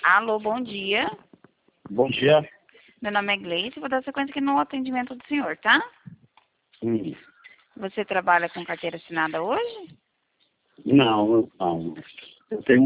Alô, bom dia. Bom dia. Meu nome é Gleice, vou dar sequência aqui no atendimento do senhor, tá? Hum. Você trabalha com carteira assinada hoje? Não. Eu tenho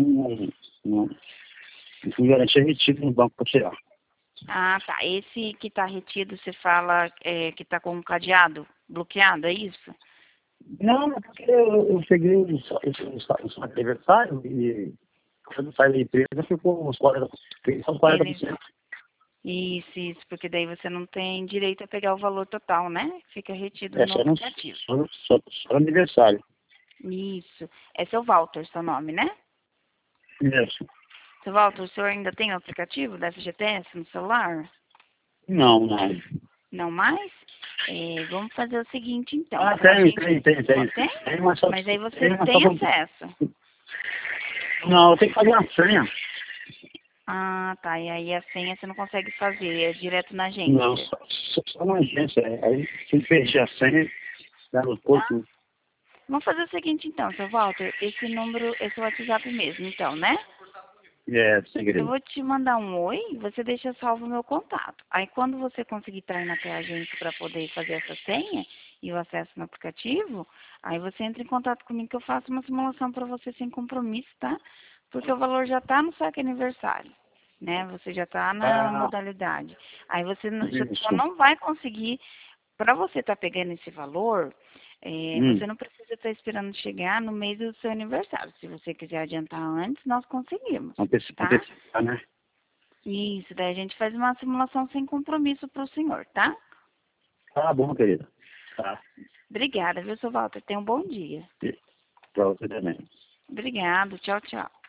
um garantia retido no banco para tirar. Ah, tá. Esse que tá retido, você fala que tá com um cadeado bloqueado, é isso? Não, é porque eu cheguei no seu aniversário e quando sai da empresa ficou uns 40%. Isso, porque daí você não tem direito a pegar o valor total, né? Fica retido É no só no aplicativo. só aniversário. Isso. É seu Walter, seu nome, né? Isso. Seu Walter, o senhor ainda tem o aplicativo da FGTS no celular? Não. Não mais? Vamos fazer o seguinte, então. Ah, Pra tem. gente... Tem? Mas aí você tem acesso. Não, eu tenho que fazer uma senha. Ah, tá. E aí a senha você não consegue fazer, é direto na Não, agência. só na agência. Aí se perder a senha, dá no Tá? posto. Vamos fazer o seguinte, então, seu Walter. Esse número, esse é o WhatsApp mesmo, então, né? Eu Segredo. vou te mandar um oi, você deixa salvo o meu contato. Aí quando você conseguir estar indo até a agência para poder fazer essa senha e o acesso no aplicativo, aí você entra em contato comigo que eu faço uma simulação para você sem compromisso, tá? Porque o valor já está no saque aniversário, né? Você já está na Ah, modalidade. Aí você só isso. não vai conseguir, para você estar pegando esse valor, você não precisa estar esperando chegar no mês do seu aniversário. Se você quiser adiantar antes, nós conseguimos, tá? Antecipar, né? Isso, daí a gente faz uma simulação sem compromisso para o senhor, tá? Tá bom, querida. Tá. Obrigada, viu, seu Walter? Tenha um bom dia. Pra você também. Obrigado, tchau, tchau.